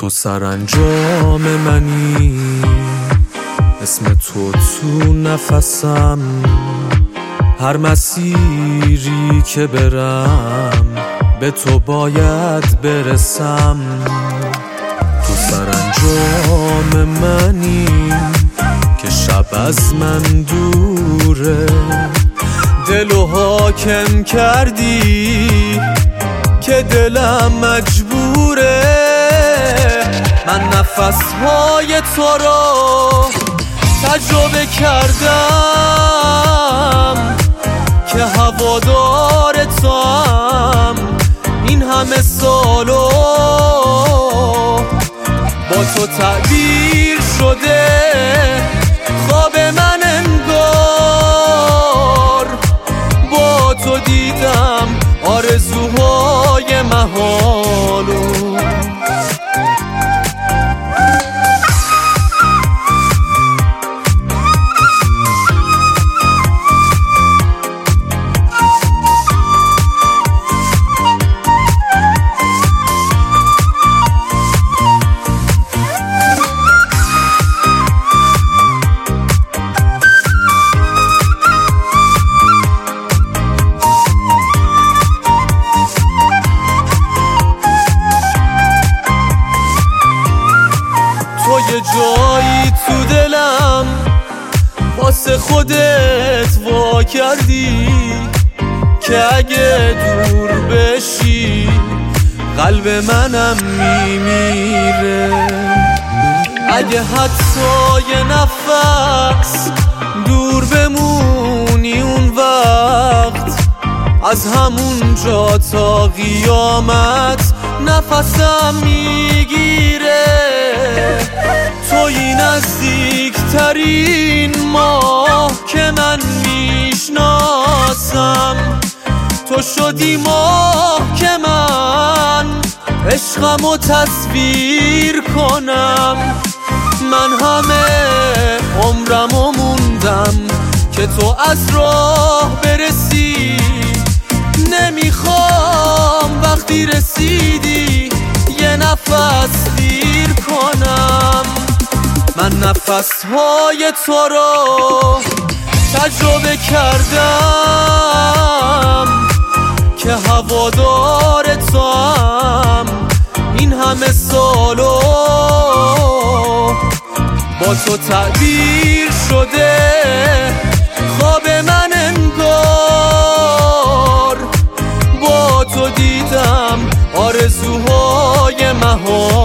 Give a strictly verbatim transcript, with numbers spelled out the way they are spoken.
تو سرانجام منی، اسم تو تو نفسم، هر مسیری که برم به تو باید برسم. تو سرانجام منی که شب از من دوره، دلو حاکم کردی که دلم مجبوره. من نفسهای تو رو تجربه کردم که هوادار توام، این همه سالو با تو تعبیر شده خواب من انگار. با تو دیدم آرزوهای محالو. تو یه جایی تو دلم واسه خودت وا کردی که اگه دور بشی قلب منم میمیره. اگه حتی یه نفس دور بمونی اون وقت، از همون جا تا قیامت نفسم میگیره. توی نزدیکترین ماه که من میشناسم، تو شدی ماه که من عشقمو تصویر کنم. من همه عمرمو موندم که تو از راه برسی، نمیخوام وقتی رسیدی یه نفس دیر کنم. من نفسهای تو رو تجربه کردم که هوادار توام، این همه سالو با تو تعبیر شده خواب من انگار. با تو دیدم آرزوهای محال.